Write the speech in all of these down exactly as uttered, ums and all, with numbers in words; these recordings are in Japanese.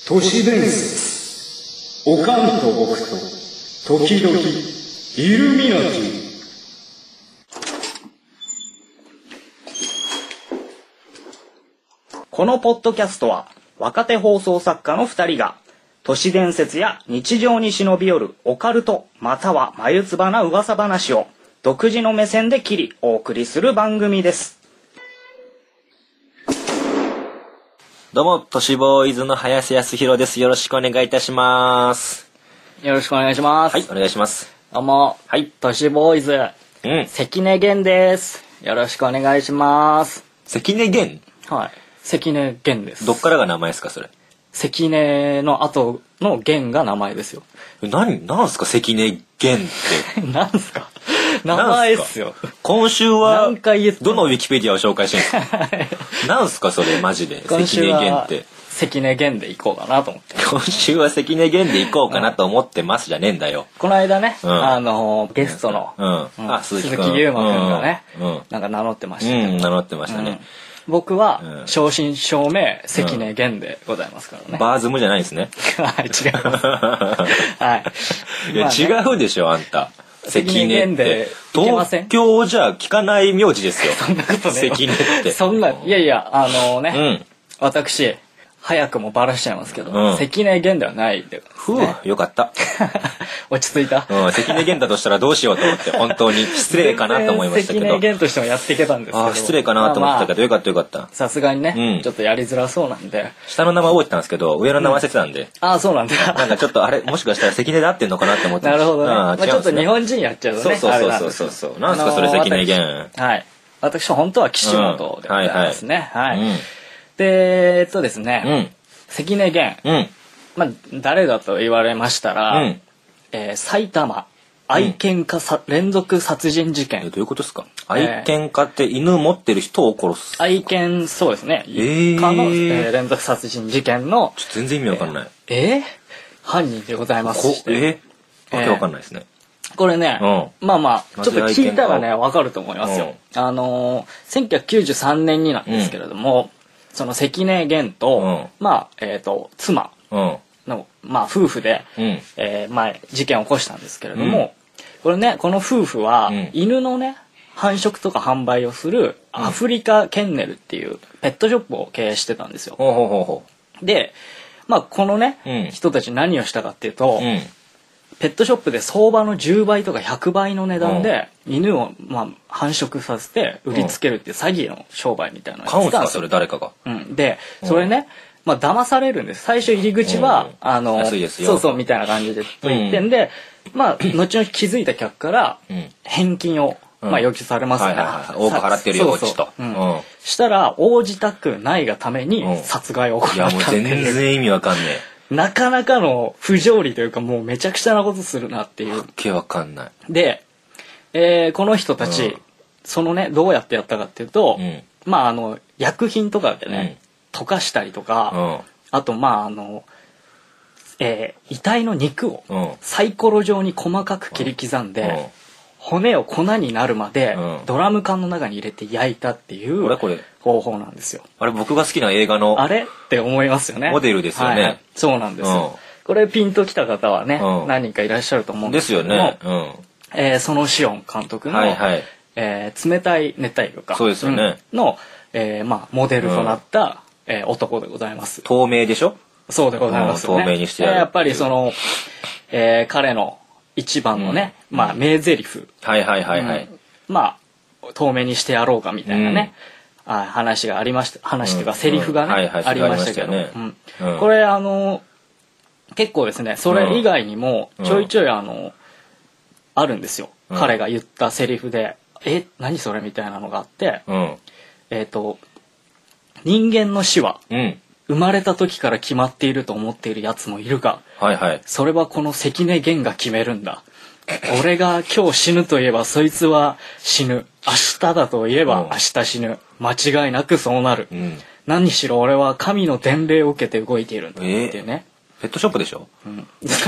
都市伝説、おかんと僕と時々イルミナティ。 このポッドキャストは若手放送作家のふたりが都市伝説や日常に忍び寄るオカルトまたは眉唾な噂話を独自の目線で切りお送りする番組です。 どうも、都市ボーイズの林康弘です。よろしくお願いいたします。 よろしくお願いします。 はい、お願いします。 どうも、 はい、 都市ボーイズ、 うん、 関根源です。よろしくお願いします。 関根源？ はい、関根源です。 どっからが名前ですか、それ？ 関根の後の源が名前ですよ。 何、なんすか関根源ってなんすか名前っすよ。 今週は何回言ってどのウィキペディアを紹介してるんですかなんすかそれマジで。関根源って関根源で行こうかなと思って。 今週は関根源で行こうかなと思ってますじゃねえんだよ。 この間ね、 うん、 あのゲストの、 うんうん、あ鈴木鈴木優馬くんがね、 うん、 なんか名乗ってましたけど、 うん、名乗ってましたね。うん、 僕は正真正銘関根源でございますからね。 うん、バーズムじゃないですね。 はい、違います。はい。 いや、まあね、違うでしょあんた。関根って東京じゃ聞かない名字ですよ。 そんなことね。 関根って。 そんな、いやいや、あのね、 うん、 私早くもバラしちゃいますけど、 うん、 関根源ではないで、ね。 ふう、よかった。 落ち着いた。 うん、関根源だとしたらどうしようと思って本当に失礼かなと思いましたけど。 関根源としてもやっていけたんですけど。 あ、失礼かなと思ったけど、まあまあ、よかったよかった。 さすがにね、 うん、 ちょっとやりづらそうなんで。 下の名前覚えてたんですけど、上の名前忘れてたんで。うん、 ああ、そうなんだ。 なんかちょっとあれもしかしたら関根で合ってんのかなって思って。 なるほどね。まあ、 ね、 ちょっと日本人やっちゃうとね。 そうそうそうそうそう。なんですかそれ関根源。 はい。私本当は岸本でございますね。はい。でえっとですね。 うん、 関根源、 うん、 まあ、誰だと言われましたら、 うん、 えー、埼玉愛犬家さ、うん、連続殺人事件。 えどういうことですか？愛犬家って犬持ってる人を殺す？ 愛犬、そうですね。 えー、 家の、えー、連続殺人事件のちょっと全然意味わかんない。 えー、えー、犯人でございますして。 えー、わけわかんないですね。 えー、これね、 うん、 まあまあちょっと聞いたらねわかると思いますよ。うん、あのー、せんきゅうひゃくきゅうじゅうさんねんになんですけれども。うんその関根源と、うん、まあえっ、ー、と妻の、うん、まあ夫婦で、うん、えー、前事件を起こしたんですけれども、うん、これねこの夫婦は、うん、犬のね繁殖とか販売をするアフリカケンネルっていうペットショップを経営してたんですよ。 ほうほうほうほうで、まあこのね、うん、人たち何をしたかっていうと、うん、ペットショップで相場のじゅうばいとかひゃくばいの値段で犬をまあ繁殖させて売りつけるっていう詐欺の商売みたいなのをやってたんですよ。買うんですかそれ誰かが。 うん、でそれね、まあ騙されるんです。最初入り口はあのそうそうみたいな感じで言ってんで、まあ後々気づいた客から返金をまあ要求されますね。 多く払ってるよこっちと。 したら応じたくないがために殺害を行ったっていう。 いやもう全然意味わかんねえ。 なかなかの不条理というかもうめちゃくちゃなことするなっていう。 わけわかんない。 で、えー、この人たち、うん、そのねどうやってやったかっていうと、うん、まああの薬品とかでね、うん、溶かしたりとか、うん、あとまああの、えー、遺体の肉をサイコロ状に細かく切り刻んで、うん、骨を粉になるまでドラム缶の中に入れて焼いたっていう方法なんですよ。 あれ僕が好きな映画のあれって思いますよね。 モデルですよね。はい、 そうなんですよ。うん、これピンときた方はね、うん、何人かいらっしゃると思うんですけども、 ですよね。うん、 えー、そのシオン監督の、はいはい、えー、冷たい熱帯魚かそうですよね、 うん、の、えー、まあモデルとなった、うんえー、男でございます。 透明でしょ？ そうでございますよね。 透明にしてやる。 やっぱりその、えー、彼の一番のね、うん、まあ名台詞、 はいはいはいはい、うん、 まあ透明にしてやろうかみたいなね、うん、あ話がありました話というか、うん、セリフがね、うんはいはい、ありましたけど、ねうん、これあの結構ですねそれ以外にもちょいちょいあの、うん、あるんですよ、うん、彼が言ったセリフでえ何それみたいなのがあって、うん、えっと人間の死は、うん生まれた時から決まっていると思っているやつもいるが、はいはい、それはこの関根源が決めるんだ。俺が今日死ぬと言えばそいつは死ぬ。明日だと言えば明日死ぬ。間違いなくそうなる。うん、何しろ俺は神の伝令を受けて動いているんだっていうね。 えー、ペットショップでしょ？うん、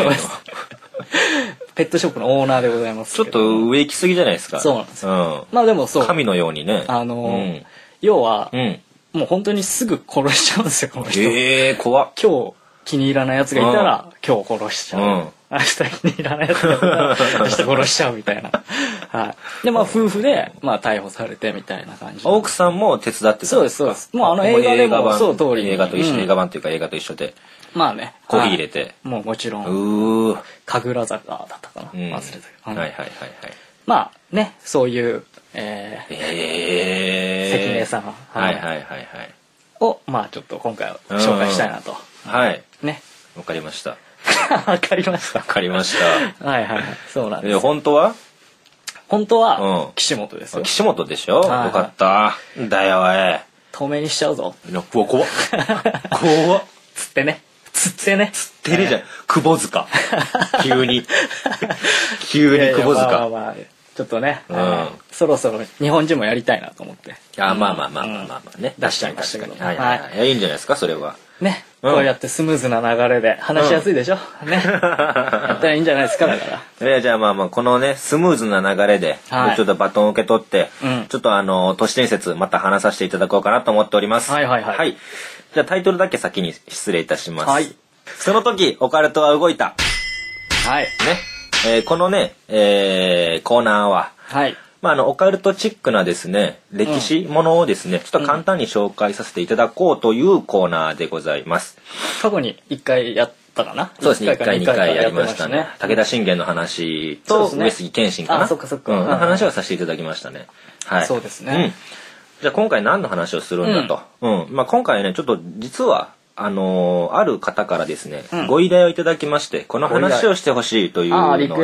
ペットショップのオーナーでございます。 ちょっと上行き過ぎじゃないですか。 そうなんですよ。うん、まあでもそう。 神のようにね。 あのーうん、要は、うん、もう本当にすぐ殺しちゃうんですよこの人。 えー、怖っ。 今日気に入らないやつがいたら、今日殺しちゃう。うん、明日気に入らないやつがいたら、明日殺しちゃうみたいな。はい。で、まあ、夫婦で、まあ、逮捕されてみたいな感じ。 奥さんも手伝ってたんですか？ そうです、そうです。もうあの映画でも、そう通り。 映画と一緒、うん、映画版というか映画と一緒で。 まあね。 コーヒー入れて。 もうもちろん。 うー。 神楽坂だったかな。うん、忘れたけど。 はいはいはいはい。 まあね、そういう、えー、 えー、 関根さん。 はいはいはいはい。 を、まあちょっと今回は紹介したいなと。 はい。 ね。 わかりました。 わかりました。 わかりました。 はいはいはい。そうなんです。 本当は本当は、岸本ですよ。 岸本でしょ？よかった。だよ、おい。 透明にしちゃうぞ。 いや、怖っ。怖っ。怖っ。 つってね。つってね。 つってねじゃん。窪塚。急に。急に窪塚。 まあまあちょっとね、そろそろ日本人もやりたいなと思って。 あ、まあまあまあまあまあまあね。 出しちゃいましたけど。 はいはい。いいんじゃないですか、それは。 ね。こうやってスムーズな流れで話しやすいでしょ。ね。やったらいいんじゃないですか、だから。 えじゃあまあまあ、このね、スムーズな流れで、ちょっとバトンを受け取って、ちょっとあの、都市伝説また話させていただこうかなと思っております。 はいはいはい。 はい。じゃあタイトルだけ先に失礼いたします。はい。その時、オカルトは動いた。 はい。 ね。えー、このね、えー、コーナーは、 はい。 まあ、あの、オカルトチックなですね、歴史ものをですね、うん、ちょっと簡単に紹介させていただこうというコーナーでございます。 過去にいっかいやったかな？ そうですね、いっかいにかいやりましたね。武田信玄の話と上杉謙信かな？ あ、そっかそっか。 うん、話をさせていただきましたね。はい。 そうですね。うん。 じゃあ今回何の話をするんだと。うん。うん、まあ今回ね、ちょっと実は、あのー、ある方からですね、うん、ご依頼をいただきまして、この話をしてほしいというのをね、 ねはい、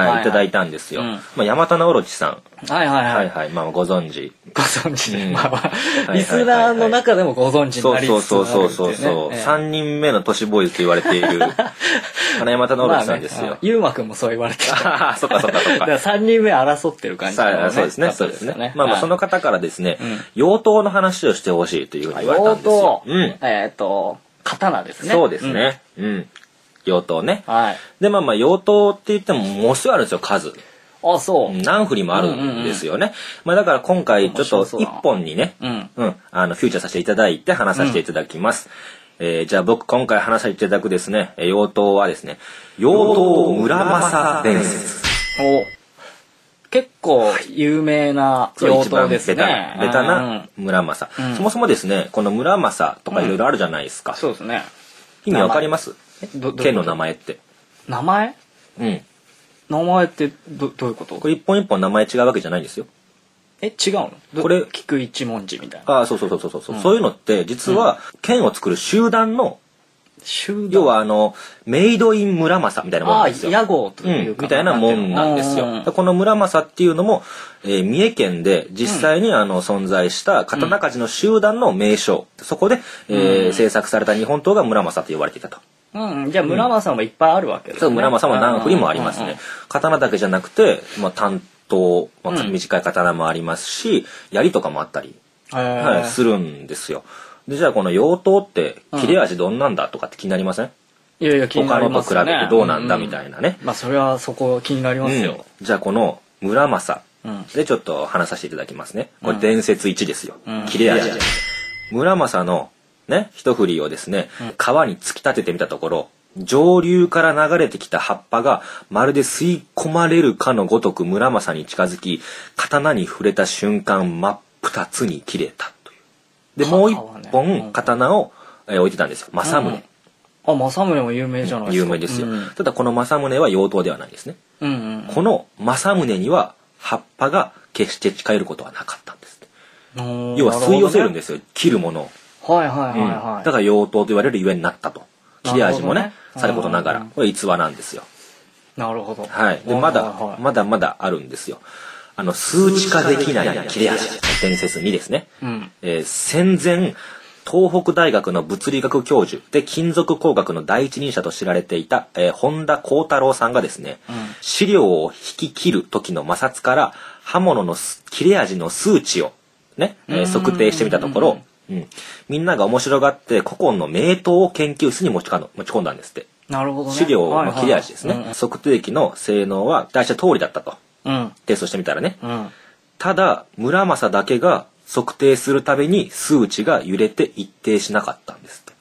はい、いただいたんですよ。うん、まあ、山田直ろちさん。 はいはいはい。 はいはい、まあ、ご存知。 ご存知で、うん、まあまあ、リスナーの中でもご存知になりつつあるっていう、ね。 そうそうそうそう。えー、さんにんめの都市ボーイズと言われている、山田直ろちさんですよ。 ゆうまくんもそう言われてた。ああ、そっかそっかそっか。 だからさんにんめ争ってる感じ、 ね。そうですね、そうですね。まあまあ、その方からですね、妖刀の話をしてほしいというふうに言われたんですよ。 妖刀。えっと、刀ですね。 そうですね。うん。妖刀ね。 はい。 で、まあまあ、妖刀って言っても、ものすごいあるんですよ、数。 あ、そう。 何振りもあるんですよね。まあだから今回、ちょっと一本にね、うん。うん。あの、フューチャーさせていただいて話させていただきます。えー、じゃあ僕今回話させていただくですね、妖刀はですね、妖刀村正伝説。 お結構有名な妖刀ですね。 ベタな村正、うん、そもそもですね、この村正とかいろいろあるじゃないですか。 うん、そうですね。 意味わかります？剣の名前って。 名前？ うん。 名前ってどどういうこと？ これ一本一本名前違うわけじゃないんですよ。 え、違うの？これ菊一文字みたいな。 ああ、そうそうそうそうそう、うん、そういうのって実は剣を作る集団の集団要はあのメイドイン村正みたいなもんなんですよ。 ああ、屋号というか、うん、みたいなもんなんですよ。この村正っていうのも、えー、三重県で実際にあの存在した刀鍛冶の集団の名称、うん、そこで、えーうん、制作された日本刀が村正と呼ばれていたと。 うん、じゃあ村正もいっぱいあるわけですね。 そう、村正も何振りもありますね。刀だけじゃなくて、まあ、短刀、まあ、短い刀もありますし、槍とかもあったり、はい、するんですよ。で、じゃあこの妖刀って切れ味どんなんだとかって気になりません？ いやいや、気になりますね。 他のと比べてどうなんだみたいなね。 まあそれはそこ気になりますよ。 じゃあこの村正でちょっと話させていただきますね。これ伝説いちですよ。切れ味。村正のね、一振りをですね、川に突き立ててみたところ、上流から流れてきた葉っぱがまるで吸い込まれるかのごとく村正に近づき、刀に触れた瞬間真っ二つに切れたという。で、もう一本刀を、えー、置いてたんですよ。正宗。 あ、正宗も有名じゃないですか。 有名ですよ。うん、ただこの正宗は妖刀ではないですね。 うんうんうん、 この正宗には葉っぱが決して近寄ることはなかったんです。要は吸い寄せるんですよ。切るものを。 はいはいはいはい。うん、 だから妖刀と言われるゆえになったと。切れ味もね、さることながら、これ逸話なんですよ。 なるほど。 はい。で、まだ、まだまだあるんですよ。あの、数値化できない切れ味。伝説にですね。うん、えー、戦前、東北大学の物理学教授で金属工学の第一人者と知られていた、えー、本田幸太郎さんがですね、うん、資料を引き切る時の摩擦から刃物の切れ味の数値をね、えー、測定してみたところ、うん、みんなが面白がって古今の名刀を研究室に持ち持ち込んだんですって。 なるほどね。 資料の切れ味ですね。はいはい、測定器の性能は大体通りだったと。 うん、 テストしてみたらね。 うん、 ただ村正だけが測定するたびに数値が揺れて一定しなかったんですって。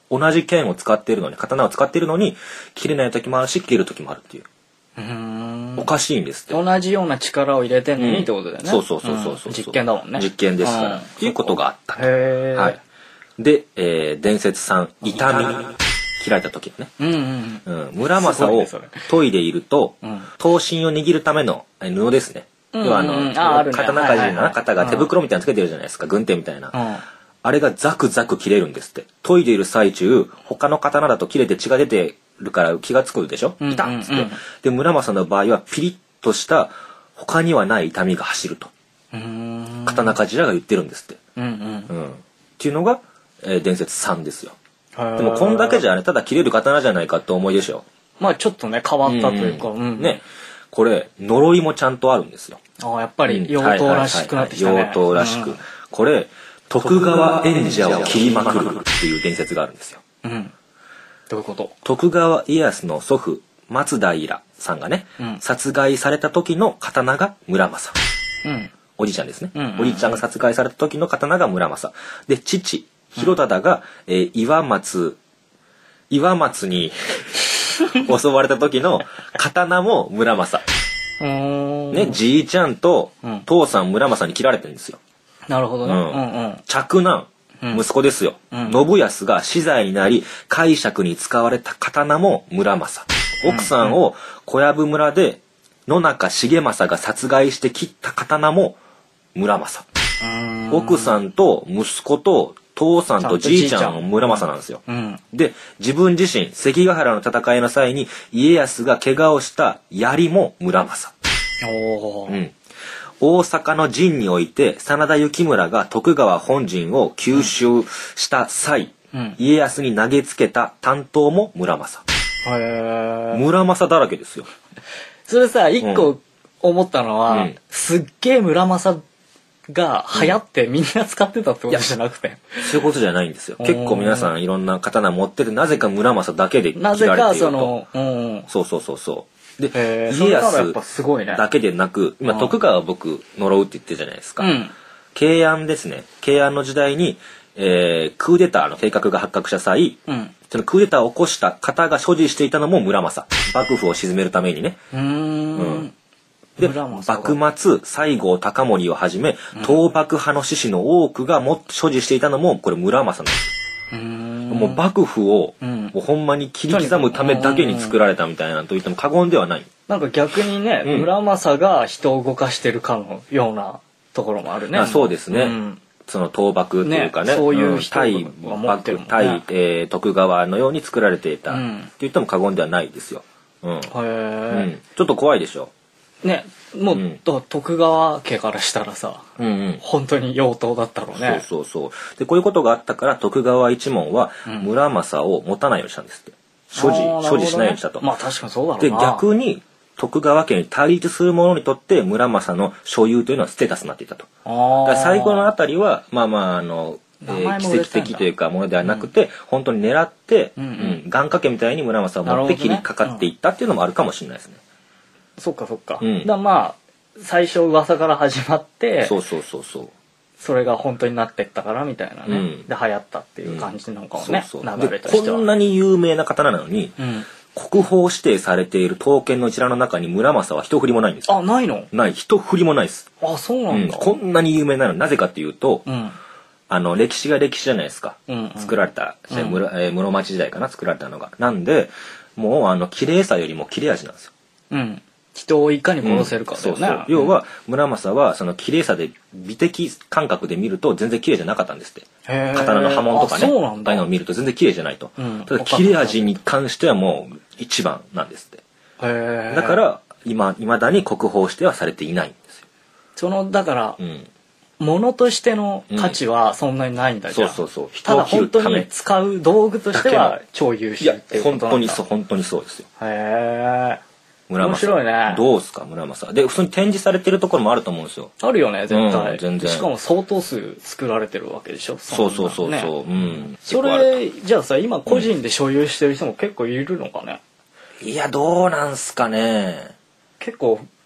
同じ剣を使っているのに、刀を使っているのに切れない時もあるし切れる時もあるっていう。うーん、おかしいんですって。 同じような力を入れてんのにってことだよね、うん、 そうそうそうそうそう、 うん、実験だもんね。 実験ですから、っていうことがあった。 へー、 はい。で、えー、伝説さん、痛み切られた時ね、うんうんうん、村正を研いでいると、うん、刀身を握るための布ですね、要はあの、うんうん、あね、刀鍛冶の方が手袋みたいなのつけてるじゃないですか、軍手みたいな、うん、あれがザクザク切れるんですって。研いでいる最中、他の刀だと切れて血が出てるから気がつくでしょ、痛っつって、うんうんうん、で村正の場合はピリッとした他にはない痛みが走ると、うーん、刀鍛冶らが言ってるんですって、うんうんうん、っていうのが、えー、伝説さんですよ。でもこんだけじゃね、ただ切れる刀じゃないかって思いでしょ。 まあちょっとね変わったというか、うんうん、 ね、これ呪いもちゃんとあるんですよ。 ああ、やっぱり妖刀らしくなってきたね。 妖刀らしく、うん、これ徳川縁者を切りまくるっていう伝説があるんですよ。 うん、どういうこと？ 徳川家康の祖父松平さんがね、うん、殺害された時の刀が村正、うん、おじいちゃんですね、うんうんうん、おじいちゃんが殺害された時の刀が村正で、父広忠が、えー、岩松岩松に襲われた時の刀も村正ね、じいちゃんと父さん村正に切られてるんですよ。 なるほどね、うんうんうん、嫡男息子ですよ、うん、信康が死罪になり解釈に使われた刀も村正、奥さんを小籔村で野中重政が殺害して切った刀も村正、奥さんと息子と父さんとじいちゃんも村正なんですよ、うん、で自分自身関ヶ原の戦いの際に家康が怪我をした槍も村正、お、うん、大阪の陣において真田幸村が徳川本陣を急襲した際、うん、家康に投げつけた短刀も村正、へ、村正だらけですよ。 それさ一個思ったのは、うん、すっげえ村正が流行ってみんな使ってたってことじゃなくて、うん、 そういうことじゃないんですよ。結構皆さんいろんな刀持ってて、なぜか村正だけで切られていると。なぜかその、うん、そうそうそうそうで、家康だけでなく、今徳川僕呪うって言ってるじゃないですか、うん、慶安ですね、慶安の時代に、えー、クーデターの計画が発覚した際、うん、そのクーデターを起こした方が所持していたのも村正、幕府を鎮めるためにね、うーん、うんで幕末西郷隆盛をはじめ倒幕派の志士の多くがも所持していたのもこれ村正なんですよ。うーん、もう幕府を、うん、もうほんまに切り刻むためだけに作られたみたいなと言っても過言ではない。 なんか逆にね、うん、村正が人を動かしてるかのようなところもあるね。 あ、そうですね、うん、その倒幕というか ね, ねそういう人が持ってるもんね、対幕、対、えー、徳川のように作られていた、うん、って言っても過言ではないですよ、うん、へー、うん、ちょっと怖いでしょね、もう、うん、徳川家からしたらさ、うんうん、本当に妖刀だったろうね。 そうそうそう。でこういうことがあったから徳川一門は村正を持たないようにしたんですって。所持、ね、所持しないようにしたと。 まあ確かにそうだろうな。 で逆に徳川家に対立する者にとって村正の所有というのはステータスになっていたと。だから最後のあたりはまあまああの、えー、奇跡的というかものではなくて、うん、本当に狙って、うんうんうん、願掛けみたいに村正を持って切りかかっていったっていうのもあるかもしれないですね。 そっかそっか、うん、だまあ最初噂から始まってそうそうそうそうそれが本当になってったからみたいなね、うん、で流行ったっていう感じなのかもね、 うん、そうそう流れとしてはこんなに有名な刀なのに、うん、国宝指定されている刀剣の一覧の中に村正は一振りもないんですよ。 あ、ないの？ ない、一振りもないです。 あ、そうなんだ、 うん、こんなに有名なのなぜかっていうと、うん、あの歴史が歴史じゃないですか、うんうん、作られた、うん、室, えー、室町時代かな作られたのがなんでもうあの綺麗さよりも切れ味なんですよ。うん、 人をいかに殺せるかだよね、うん、そうそう、 要は村正はその綺麗さで美的感覚で見ると全然綺麗じゃなかったんですって。刀の刃文とかね、ああいうのを見ると全然綺麗じゃないと、うん、ただ切れ味に関してはもう一番なんですって。へだから今未だに国宝指定はされていないんですよ。 そのだから、うん、物としての価値はそんなにないんだ、うん、じゃん。そうそうそう。ただ本当に使う道具としては超優秀っていうことなんだ。 いや本当にそう本当にそうですよ。 へえ。 村正面白いね。どうすか村正で普通に展示されてるところもあると思うんですよ。 あるよね絶対、うん、全然しかも相当数作られてるわけでしょ。 そうそうそうそう、うん、 それじゃあさ今個人で所有してる人も結構いるのかね、 うん、いやどうなんすかね。 結構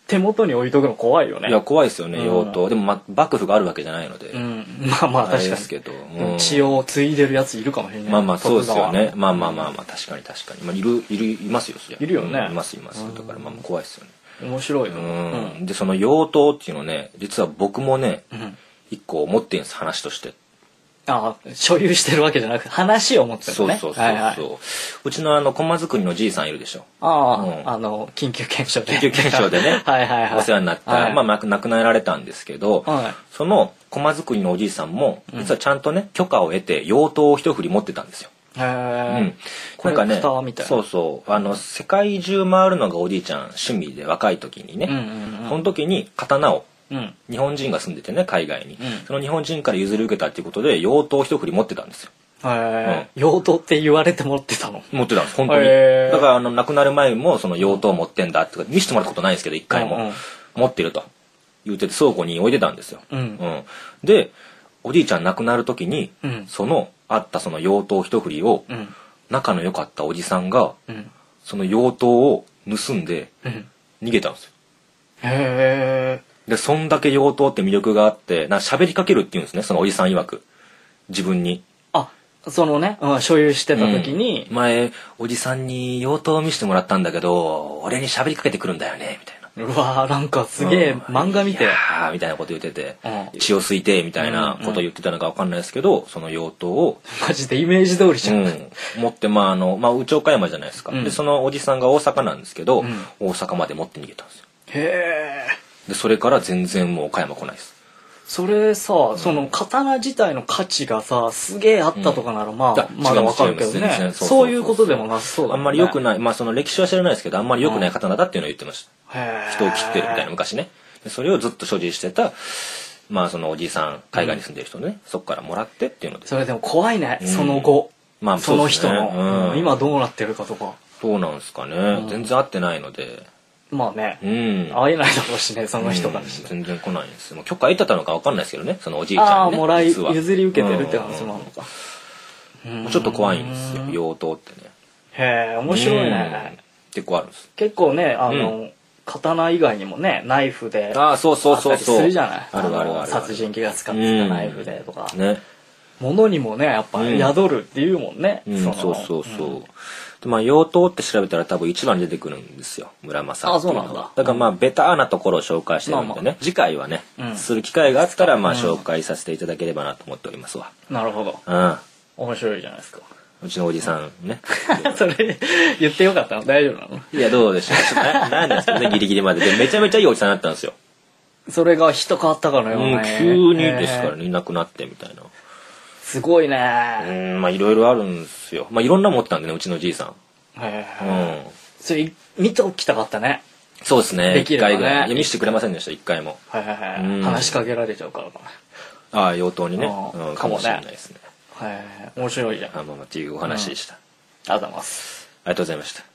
手元に置いとくの怖いよね。 いや怖いですよね、妖刀。でも、ま、幕府があるわけじゃないので、 うん、まあまあ確かにですけど、 うん、血を継いでるやついるかもしれない。 まあまあそうですよね。まあまあまあまあ確かに確かに、まあ、いるいるいますよ。 いるよね、 うん、いますいます。だからまあ怖いですよね。 面白いよ、 うん、でその妖刀っていうのね、実は僕もね、うん、一個思ってるんです、話として。 ああ、所有してるわけじゃなくて話を持ってるのね。 そうそうそうそう、はいはい、うちのあの駒作りのじいさんいるでしょ。 ああ、うん、あの緊急検証で緊急検証でねはいはい、はい、 お世話になった、はい、まあ亡くなられたんですけど、はい、その駒作りのおじいさんも実はちゃんとね、うん、許可を得て妖刀を一振り持ってたんですよ。へえ、うん、なんかね、そうそうあの世界中回るのがおじいちゃん趣味で、若い時にね、うんうんうん、その時に刀を、うん、日本人が住んでてね、海外に、うん、その日本人から譲り受けたっていうことで妖刀を一振り持ってたんですよ。 へえ、うん、妖刀って言われて持ってたの？ 持ってたんです本当に。だからあの亡くなる前もその妖刀を持ってんだって見せてもらったことないんですけど、一回も、うんうん、持ってると言ってて倉庫に置いてたんですよ。うんうん、でおじいちゃん亡くなる時に、うん、そのあったその妖刀一振りを、うん、仲の良かったおじさんが、うん、その妖刀を盗んで逃げたんですよ。へえ。でそんだけ妖刀って魅力があって、なんか喋りかけるっていうんですね、そのおじさん曰く自分に。 あ、そのね、うん、所有してた時に、 うん、前おじさんに妖刀を見せてもらったんだけど俺に喋りかけてくるんだよねみたいな。 うわー、なんかすげえ、うん、漫画見てみたいなこと言ってて、うん、血を吸いてみたいなこと言ってたのか分かんないですけど、その妖刀をマジでイメージ通りじゃん、うん、 持って、まああのまあ内岡山じゃないですか、うん、でそのおじさんが大阪なんですけど、うん、大阪まで持って逃げたんですよ。へえ。でそれから全然もう岡山来ないです。 それさ、うん、その刀自体の価値がさすげえあったとかなら、まあ、うん、まだわかるけどね、そういうことでもなさそうだね。 あんまり良くない、まあその歴史は知らないですけど、あんまり良くない刀だっていうのを言ってました、うん、人を切ってるみたいな昔ね。でそれをずっと所持してたまあそのおじいさん、海外に住んでる人ね、うん、そっからもらってっていうので。 それでも怖いね、うん、その後、まあその人の、うん、今どうなってるかとか。 そうなんですかね、うん、全然会ってないので。 まあね、うん、会えないだろうしね、その人からして、 うん、全然来ないんです。もう許可得てたのか分かんないですけどね、そのおじいちゃんにね。 ああ、もらい譲り受けてるって話もあるのか、 うんうん、ちょっと怖いんですよ、妖刀ってね。 へえ、面白いね、 うん、結構あるんです。 結構ね、あの、うん、刀以外にもね、ナイフでああ、そうそうそうそう、 するじゃない。 あるあるある、 殺人鬼が使ってたナイフでとか、うん、ね、物にもねやっぱ宿るっていうもんね、 うん、そそうそうそう、うん、でまあ妖刀って調べたら多分一番に出てくるんですよ、村正っていうのは。あ、そうなんだ。だからまあベターなところを紹介してるんでね、まあまあ、次回はね、うん、する機会があったらまあ紹介させていただければなと思っておりますわ。 なるほど、うん、面白いじゃないですか。 うちのおじさんねそれ言ってよかったの？大丈夫なの？ いやどうでしょう、なんですけどね、ギリギリまででめちゃめちゃいいおじさんだったんですよ。 それが人変わったかのような、 うん、急にですからね、いなくなってみたいな。 すごいね。 うん、まあいろいろあるんですよ。まあいろんな持ってたんでね、うちのじいさん。 へえ。うん。それ見ておきたかったね。 そうですね。 できればね。 いっかいぐらい。いや見せてくれませんでした、一回も。 はいはいはい。うん、話しかけられちゃうからかな。ああ、妖刀にね。うん、かもしれないですね。 はい。面白いじゃん。 あ、まあまあっていうお話でした。 うん、ありがとうございます。 ありがとうございました。